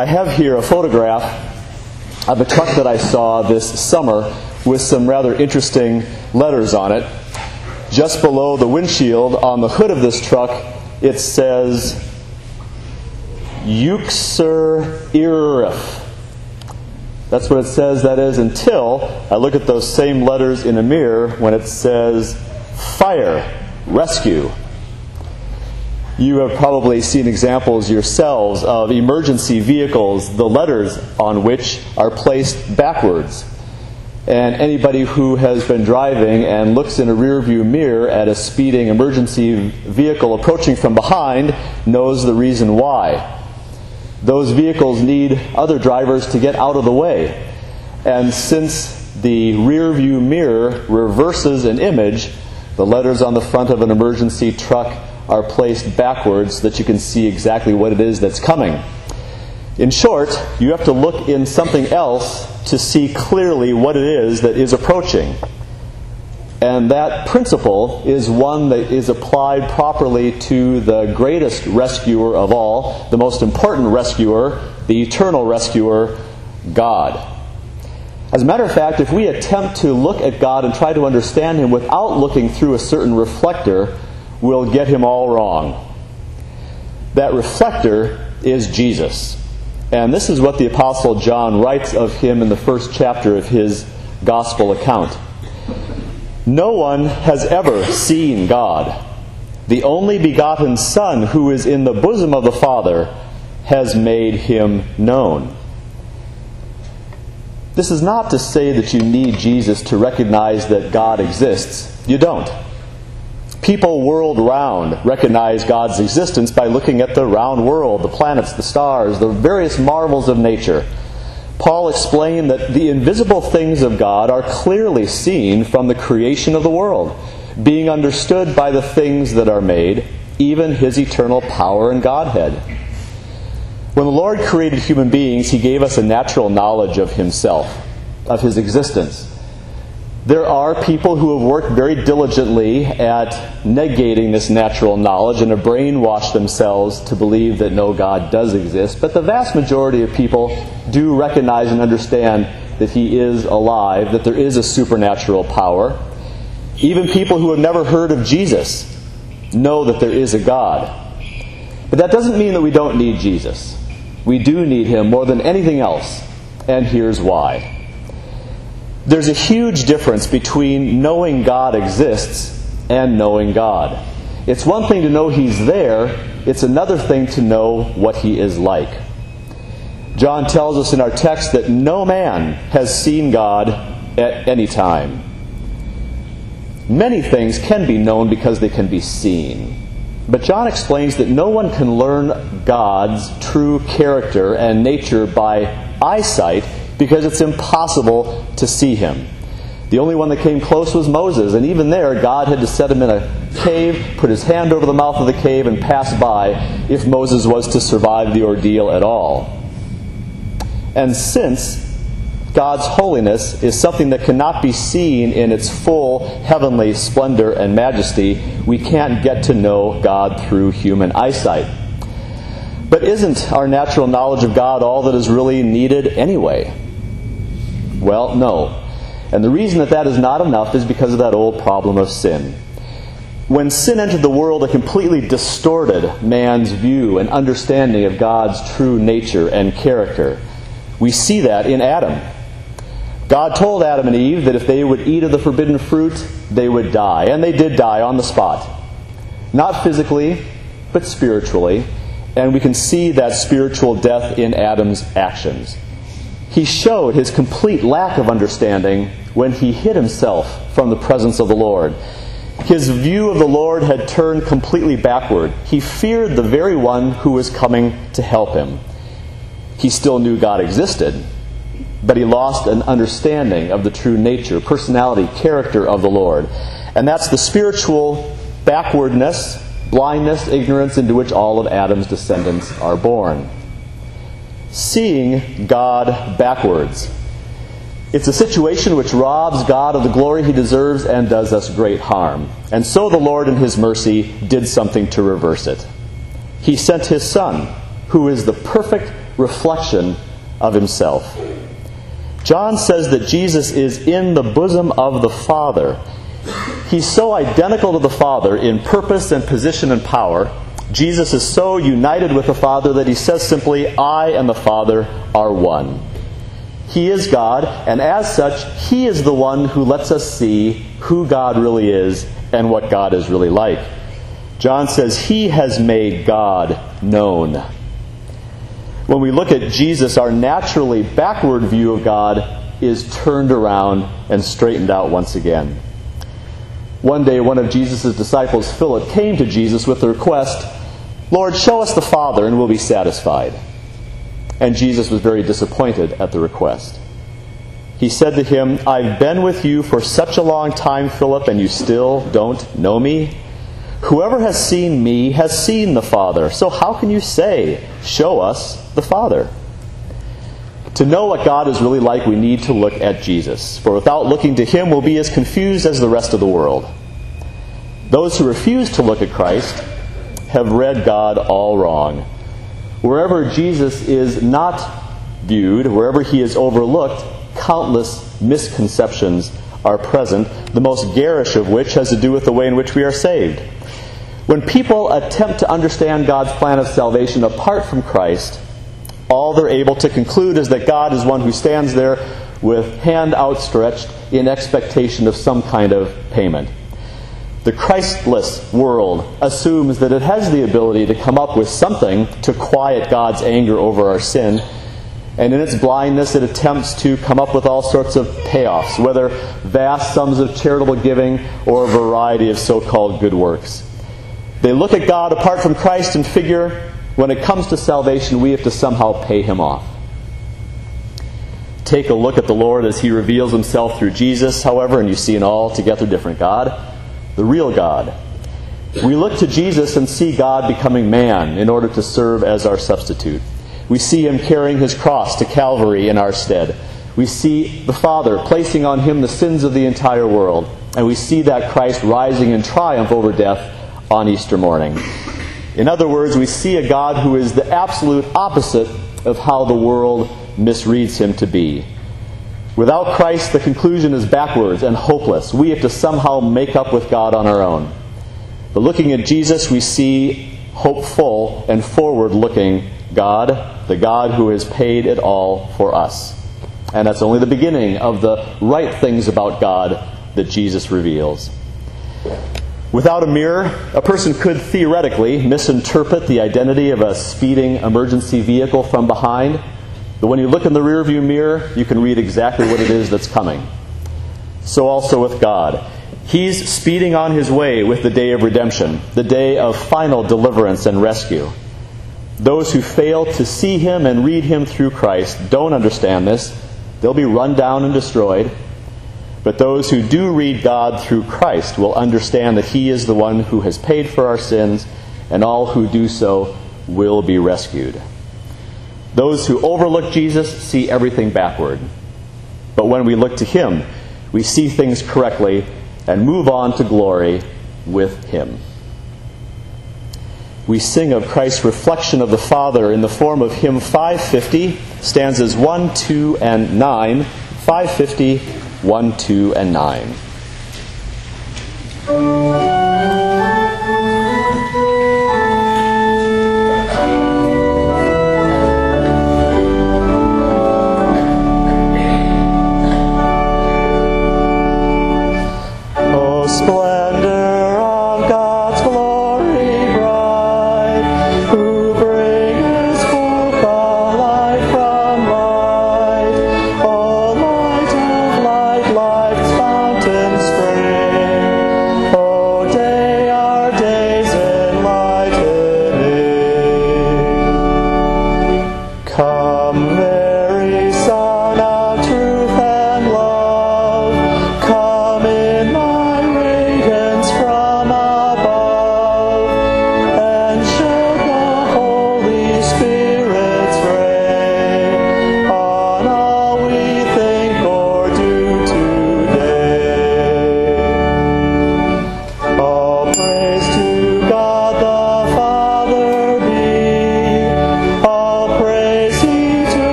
I have here a photograph of a truck that I saw this summer with some rather interesting letters on it. Just below the windshield on the hood of this truck, it says Yuxer Irif. That's what it says, that is, until I look at those same letters in a mirror when it says fire, rescue. You have probably seen examples yourselves of emergency vehicles, the letters on which are placed backwards. And anybody who has been driving and looks in a rearview mirror at a speeding emergency vehicle approaching from behind knows the reason why. Those vehicles need other drivers to get out of the way. And since the rearview mirror reverses an image, the letters on the front of an emergency truck are placed backwards so that you can see exactly what it is that's coming. In short, you have to look in something else to see clearly what it is that is approaching. And that principle is one that is applied properly to the greatest rescuer of all, the most important rescuer, the eternal rescuer, God. As a matter of fact, if we attempt to look at God and try to understand Him without looking through a certain reflector, we'll get Him all wrong. That reflector is Jesus. And this is what the Apostle John writes of Him in the first chapter of his Gospel account. No one has ever seen God. The only begotten Son, who is in the bosom of the Father, has made Him known. This is not to say that you need Jesus to recognize that God exists. You don't. People world round recognize God's existence by looking at the round world, the planets, the stars, the various marvels of nature. Paul explained that the invisible things of God are clearly seen from the creation of the world, being understood by the things that are made, even His eternal power and Godhead. When the Lord created human beings, He gave us a natural knowledge of Himself, of His existence. There are people who have worked very diligently at negating this natural knowledge and have brainwashed themselves to believe that no God does exist. But the vast majority of people do recognize and understand that He is alive, that there is a supernatural power. Even people who have never heard of Jesus know that there is a God. But that doesn't mean that we don't need Jesus. We do need Him more than anything else. And here's why. There's a huge difference between knowing God exists and knowing God. It's one thing to know He's there, it's another thing to know what He is like. John tells us in our text that no man has seen God at any time. Many things can be known because they can be seen. But John explains that no one can learn God's true character and nature by eyesight, because it's impossible to see Him. The only one that came close was Moses, and even there, God had to set him in a cave, put His hand over the mouth of the cave, and pass by if Moses was to survive the ordeal at all. And since God's holiness is something that cannot be seen in its full heavenly splendor and majesty, we can't get to know God through human eyesight. But isn't our natural knowledge of God all that is really needed anyway? Well, no. And the reason that is not enough is because of that old problem of sin. When sin entered the world, it completely distorted man's view and understanding of God's true nature and character. We see that in Adam. God told Adam and Eve that if they would eat of the forbidden fruit, they would die. And they did die on the spot. Not physically, but spiritually. And we can see that spiritual death in Adam's actions. He showed his complete lack of understanding when he hid himself from the presence of the Lord. His view of the Lord had turned completely backward. He feared the very one who was coming to help him. He still knew God existed, but he lost an understanding of the true nature, personality, character of the Lord. And that's the spiritual backwardness, blindness, ignorance into which all of Adam's descendants are born. Seeing God backwards. It's a situation which robs God of the glory He deserves and does us great harm. And so the Lord in His mercy did something to reverse it. He sent His Son, who is the perfect reflection of himself. John says that Jesus is in the bosom of the Father. He's so identical to the Father in purpose and position and power. Jesus is so united with the Father that he says simply, I and the Father are one. He is God, and as such, he is the one who lets us see who God really is and what God is really like. John says he has made God known. When we look at Jesus, our naturally backward view of God is turned around and straightened out once again. One day, one of Jesus' disciples, Philip, came to Jesus with the request, Lord, show us the Father and we'll be satisfied. And Jesus was very disappointed at the request. He said to him, I've been with you for such a long time, Philip, and you still don't know me? Whoever has seen me has seen the Father. So how can you say, show us the Father? To know what God is really like, we need to look at Jesus. For without looking to him, we'll be as confused as the rest of the world. Those who refuse to look at Christ have read God all wrong. Wherever Jesus is not viewed, wherever he is overlooked, countless misconceptions are present, the most garish of which has to do with the way in which we are saved. When people attempt to understand God's plan of salvation apart from Christ, all they're able to conclude is that God is one who stands there with hand outstretched in expectation of some kind of payment. The Christless world assumes that it has the ability to come up with something to quiet God's anger over our sin, and in its blindness it attempts to come up with all sorts of payoffs, whether vast sums of charitable giving or a variety of so-called good works. They look at God apart from Christ and figure, when it comes to salvation, we have to somehow pay him off. Take a look at the Lord as he reveals himself through Jesus, however, and you see an altogether different God. The real God. We look to Jesus and see God becoming man in order to serve as our substitute. We see him carrying his cross to Calvary in our stead. We see the Father placing on him the sins of the entire world. And we see that Christ rising in triumph over death on Easter morning. In other words, we see a God who is the absolute opposite of how the world misreads him to be. Without Christ, the conclusion is backwards and hopeless. We have to somehow make up with God on our own. But looking at Jesus, we see hopeful and forward-looking God, the God who has paid it all for us. And that's only the beginning of the right things about God that Jesus reveals. Without a mirror, a person could theoretically misinterpret the identity of a speeding emergency vehicle from behind. But when you look in the rearview mirror, you can read exactly what it is that's coming. So also with God. He's speeding on his way with the day of redemption, the day of final deliverance and rescue. Those who fail to see him and read him through Christ don't understand this. They'll be run down and destroyed. But those who do read God through Christ will understand that he is the one who has paid for our sins, and all who do so will be rescued. Those who overlook Jesus see everything backward. But when we look to him, we see things correctly and move on to glory with him. We sing of Christ's reflection of the Father in the form of hymn 550, stanzas 1, 2, and 9. 550, 1, 2, and 9.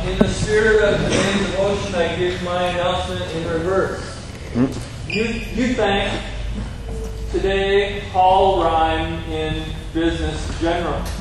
In the spirit of today's devotion, I give my announcement in reverse. You think today Paul rhyme in business general.